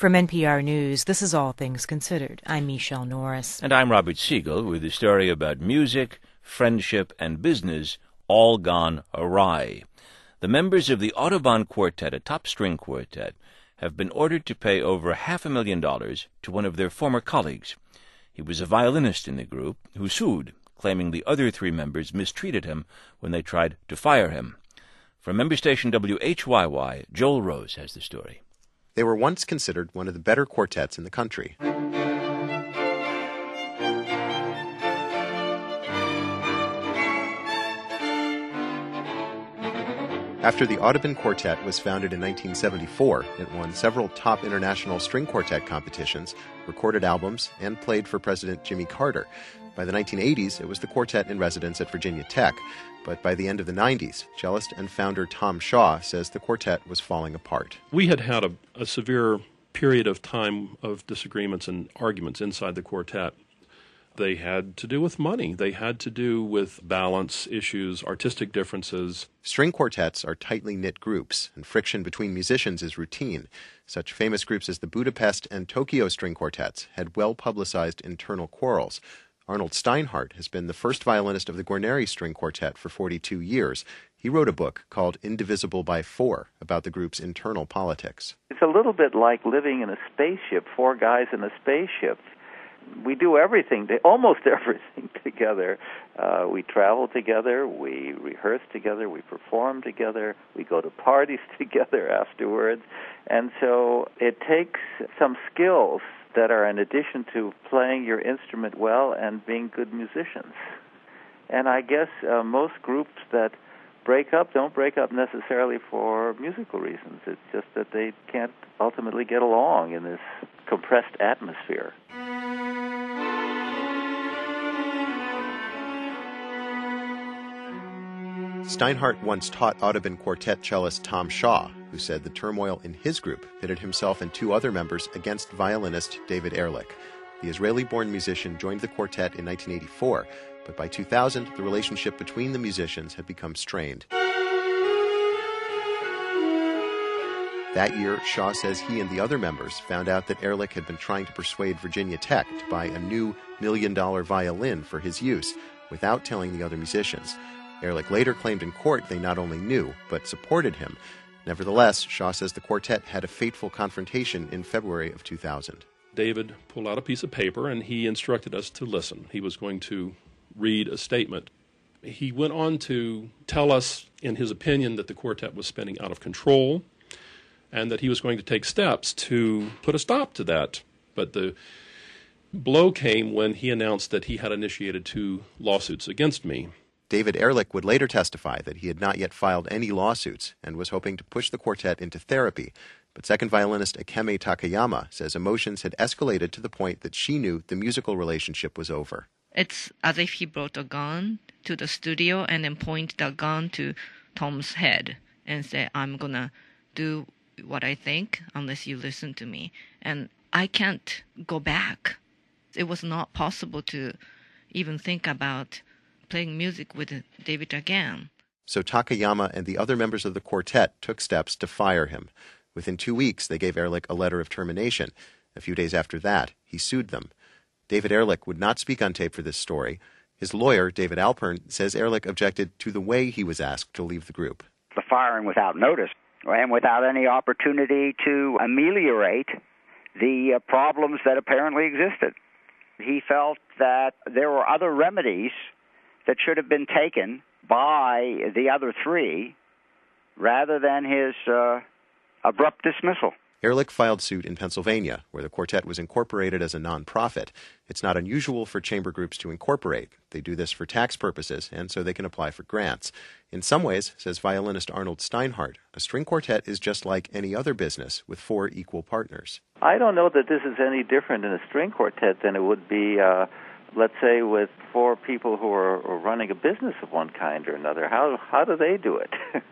From NPR News, this is All Things Considered. I'm Michelle Norris. And I'm Robert Siegel with a story about music, friendship, and business all gone awry. The members of the Audubon Quartet, a top-string quartet, have been ordered to pay over $500,000 to one of their former colleagues. He was a violinist in the group who sued, claiming the other three members mistreated him when they tried to fire him. From member station WHYY, Joel Rose has the story. They were once considered one of the better quartets in the country. After the Audubon Quartet was founded in 1974, it won several top international string quartet competitions, recorded albums, and played for President Jimmy Carter. By the 1980s, it was the quartet in residence at Virginia Tech. But by the end of the 90s, cellist and founder Tom Shaw says the quartet was falling apart. We had a severe period of time of disagreements and arguments inside the quartet. They had to do with money. They had to do with balance issues, artistic differences. String quartets are tightly knit groups, and friction between musicians is routine. Such famous groups as the Budapest and Tokyo string quartets had well-publicized internal quarrels. Arnold Steinhardt has been the first violinist of the Guarneri String Quartet for 42 years. He wrote a book called Indivisible by Four about the group's internal politics. It's a little bit like living in a spaceship, four guys in a spaceship. We do everything, almost everything together. We travel together, we rehearse together, we perform together, we go to parties together afterwards. And so it takes some skills that are in addition to playing your instrument well and being good musicians. And I guess most groups that break up don't break up necessarily for musical reasons. It's just that they can't ultimately get along in this compressed atmosphere. Steinhardt once taught Audubon Quartet cellist Tom Shaw, who said the turmoil in his group pitted himself and two other members against violinist David Ehrlich. The Israeli-born musician joined the quartet in 1984, but by 2000, the relationship between the musicians had become strained. That year, Shaw says he and the other members found out that Ehrlich had been trying to persuade Virginia Tech to buy a new $1 million violin for his use without telling the other musicians. Ehrlich later claimed in court they not only knew, but supported him. Nevertheless, Shaw says the quartet had a fateful confrontation in February of 2000. David pulled out a piece of paper and he instructed us to listen. He was going to read a statement. He went on to tell us, in his opinion, that the quartet was spinning out of control and that he was going to take steps to put a stop to that. But the blow came when he announced that he had initiated 2 lawsuits against me. David Ehrlich would later testify that he had not yet filed any lawsuits and was hoping to push the quartet into therapy. But second violinist Akemi Takayama says emotions had escalated to the point that she knew the musical relationship was over. It's as if he brought a gun to the studio and then pointed the gun to Tom's head and said, I'm going to do what I think unless you listen to me. And I can't go back. It was not possible to even think about playing music with David again. So Takayama and the other members of the quartet took steps to fire him. Within 2 weeks, they gave Ehrlich a letter of termination. A few days after that, he sued them. David Ehrlich would not speak on tape for this story. His lawyer, David Alpern, says Ehrlich objected to the way he was asked to leave the group. The firing without notice and without any opportunity to ameliorate the problems that apparently existed. He felt that there were other remedies that should have been taken by the other 3 rather than his abrupt dismissal. Ehrlich filed suit in Pennsylvania, where the quartet was incorporated as a nonprofit. It's not unusual for chamber groups to incorporate. They do this for tax purposes, and so they can apply for grants. In some ways, says violinist Arnold Steinhardt, a string quartet is just like any other business with 4 equal partners. I don't know that this is any different in a string quartet than it would be let's say, with 4 people who are running a business of one kind or another. How do they do it?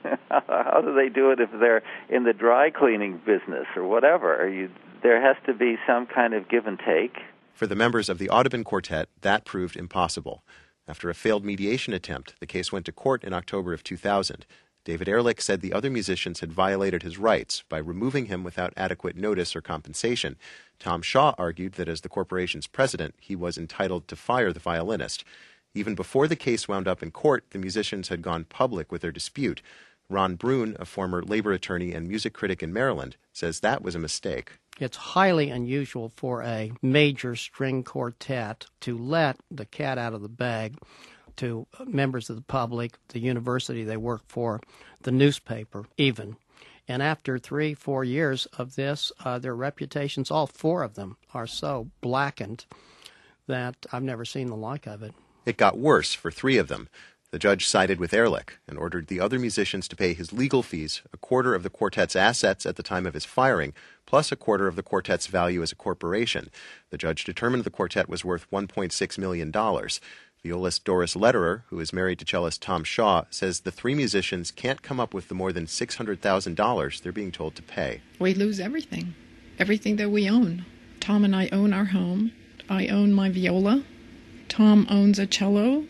How do they do it if they're in the dry cleaning business or whatever? There has to be some kind of give and take. For the members of the Audubon Quartet, that proved impossible. After a failed mediation attempt, the case went to court in October of 2000. David Ehrlich said the other musicians had violated his rights by removing him without adequate notice or compensation. Tom Shaw argued that as the corporation's president, he was entitled to fire the violinist. Even before the case wound up in court, the musicians had gone public with their dispute. Ron Bruhn, a former labor attorney and music critic in Maryland, says that was a mistake. It's highly unusual for a major string quartet to let the cat out of the bag to members of the public, the university they work for, the newspaper even. And after 3-4 years of this, their reputations, all four of them, are so blackened that I've never seen the like of it. It got worse for 3 of them. The judge sided with Ehrlich and ordered the other musicians to pay his legal fees, a quarter of the quartet's assets at the time of his firing, plus a quarter of the quartet's value as a corporation. The judge determined the quartet was worth $1.6 million. Violist Doris Lederer, who is married to cellist Tom Shaw, says the 3 musicians can't come up with the more than $600,000 they're being told to pay. We lose everything that we own. Tom and I own our home. I own my viola. Tom owns a cello.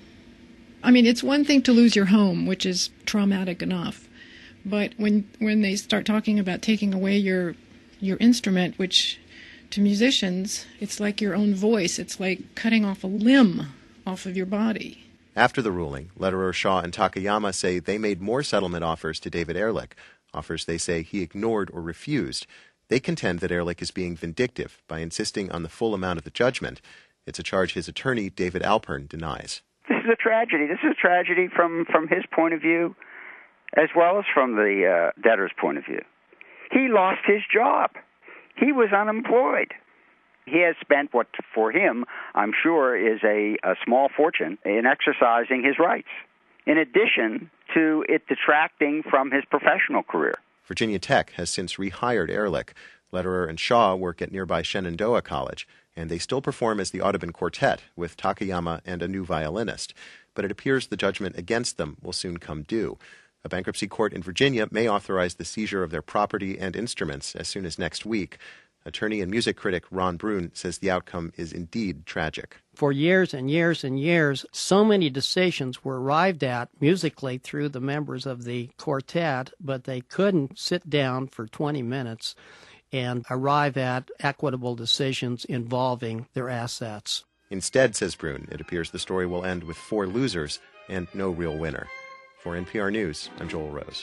I mean, it's one thing to lose your home, which is traumatic enough. But when they start talking about taking away your instrument, which to musicians, it's like your own voice. It's like cutting off a limb off of your body. After the ruling, Lederer, Shaw, and Takayama say they made more settlement offers to David Ehrlich, offers they say he ignored or refused. They contend that Ehrlich is being vindictive by insisting on the full amount of the judgment. It's a charge his attorney, David Alpern, denies. This is a tragedy. This is a tragedy from his point of view as well as from the debtor's point of view. He lost his job. He was unemployed. He has spent what, for him, I'm sure, is a small fortune in exercising his rights, in addition to it detracting from his professional career. Virginia Tech has since rehired Ehrlich. Lederer and Shaw work at nearby Shenandoah College, and they still perform as the Audubon Quartet with Takayama and a new violinist. But it appears the judgment against them will soon come due. A bankruptcy court in Virginia may authorize the seizure of their property and instruments as soon as next week. Attorney and music critic Ron Bruhn says the outcome is indeed tragic. For years and years and years, so many decisions were arrived at musically through the members of the quartet, but they couldn't sit down for 20 minutes and arrive at equitable decisions involving their assets. Instead, says Bruhn, it appears the story will end with 4 losers and no real winner. For NPR News, I'm Joel Rose.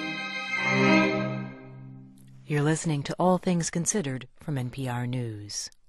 You're listening to All Things Considered from NPR News.